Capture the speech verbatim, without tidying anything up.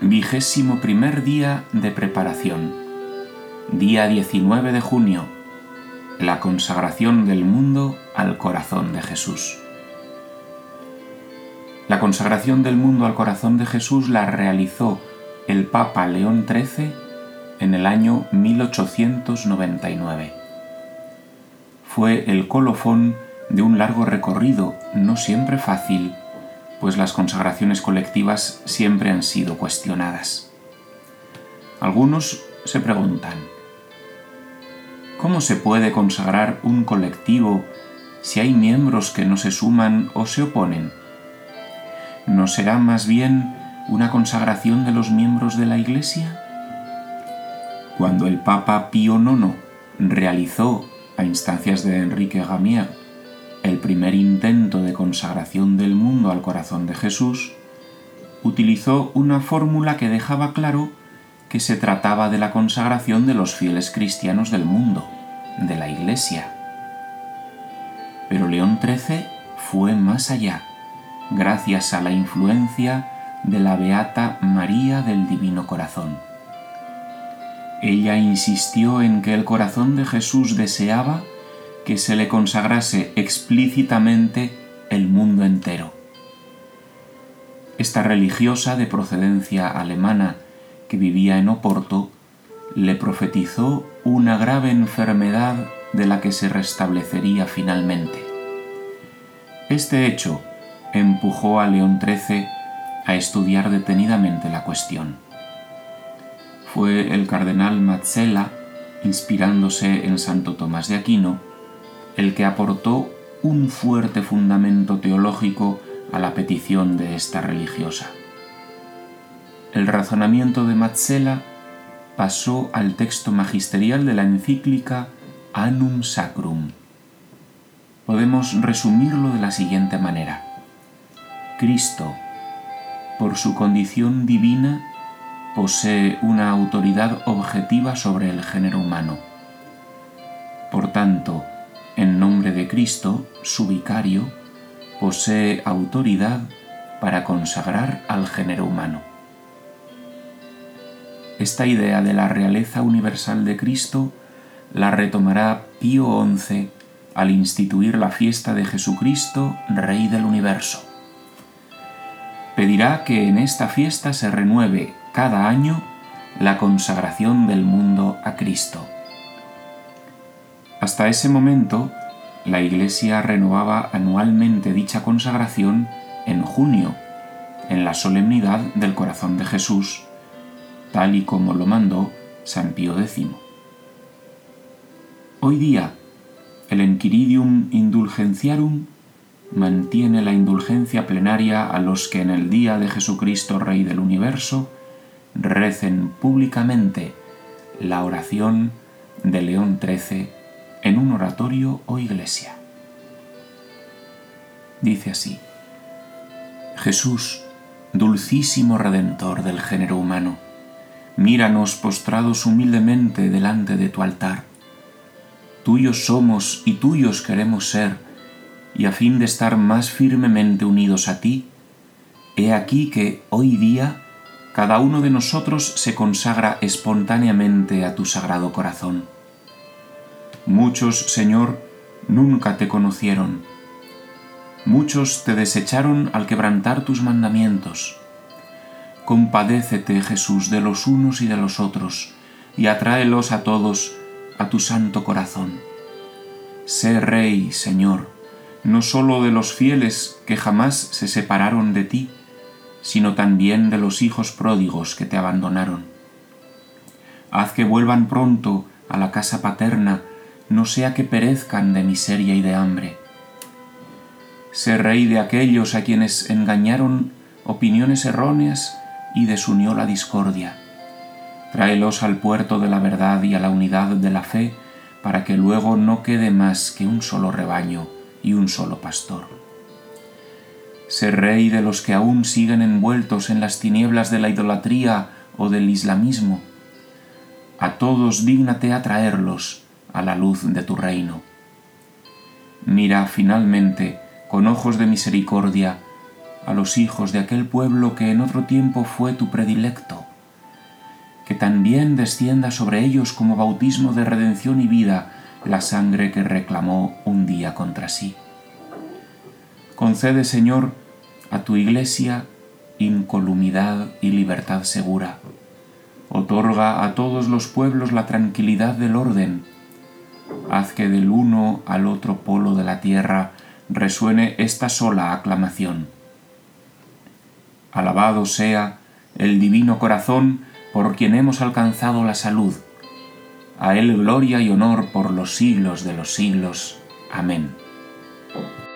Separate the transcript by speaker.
Speaker 1: Vigésimo primer día de preparación. Día diecinueve de junio. La consagración del mundo al corazón de Jesús. La consagración del mundo al corazón de Jesús la realizó el Papa León trece en el año mil ochocientos noventa y nueve. Fue el colofón de un largo recorrido, no siempre fácil, pues las consagraciones colectivas siempre han sido cuestionadas. Algunos se preguntan: ¿cómo se puede consagrar un colectivo si hay miembros que no se suman o se oponen? ¿No será más bien una consagración de los miembros de la Iglesia? Cuando el Papa Pío nono realizó, a instancias de Enrique Gamier, el primer intento de consagración del mundo al corazón de Jesús, utilizó una fórmula que dejaba claro que se trataba de la consagración de los fieles cristianos del mundo, de la Iglesia. Pero León trece fue más allá, gracias a la influencia de la Beata María del Divino Corazón. Ella insistió en que el corazón de Jesús deseaba que se le consagrase explícitamente el mundo entero. Esta religiosa de procedencia alemana que vivía en Oporto le profetizó una grave enfermedad de la que se restablecería finalmente. Este hecho empujó a León trece a estudiar detenidamente la cuestión. Fue el cardenal Mazzella, inspirándose en Santo Tomás de Aquino, el que aportó un fuerte fundamento teológico a la petición de esta religiosa. El razonamiento de Mazzella pasó al texto magisterial de la encíclica Annum Sacrum. Podemos resumirlo de la siguiente manera: Cristo, por su condición divina, posee una autoridad objetiva sobre el género humano. Por tanto, en nombre de Cristo, su vicario, posee autoridad para consagrar al género humano. Esta idea de la realeza universal de Cristo la retomará Pío once al instituir la fiesta de Jesucristo, Rey del Universo. Pedirá que en esta fiesta se renueve cada año la consagración del mundo a Cristo. Hasta ese momento, la Iglesia renovaba anualmente dicha consagración en junio, en la solemnidad del Corazón de Jesús, tal y como lo mandó San Pío décimo. Hoy día, el Enchiridium Indulgentiarum mantiene la indulgencia plenaria a los que en el día de Jesucristo Rey del Universo recen públicamente la oración de León trece en un oratorio o iglesia. Dice así: Jesús, dulcísimo Redentor del género humano, míranos postrados humildemente delante de tu altar. Tuyos somos y tuyos queremos ser, y a fin de estar más firmemente unidos a ti, he aquí que hoy día cada uno de nosotros se consagra espontáneamente a tu sagrado corazón. Muchos, Señor, nunca te conocieron. Muchos te desecharon al quebrantar tus mandamientos. Compadécete, Jesús, de los unos y de los otros, y atráelos a todos a tu santo corazón. Sé Rey, Señor, no sólo de los fieles que jamás se separaron de ti, sino también de los hijos pródigos que te abandonaron. Haz que vuelvan pronto a la casa paterna, no sea que perezcan de miseria y de hambre. Sé Rey de aquellos a quienes engañaron opiniones erróneas y desunió la discordia. Tráelos al puerto de la verdad y a la unidad de la fe, para que luego no quede más que un solo rebaño y un solo pastor. Sé Rey de los que aún siguen envueltos en las tinieblas de la idolatría o del islamismo. A todos dígnate atraerlos a la luz de tu reino. Mira finalmente con ojos de misericordia a los hijos de aquel pueblo que en otro tiempo fue tu predilecto, que también descienda sobre ellos como bautismo de redención y vida la sangre que reclamó un día contra sí. Concede, Señor, a tu Iglesia incolumidad y libertad segura. Otorga a todos los pueblos la tranquilidad del orden. Haz que del uno al otro polo de la tierra resuene esta sola aclamación: alabado sea el divino corazón por quien hemos alcanzado la salud. A él gloria y honor por los siglos de los siglos. Amén.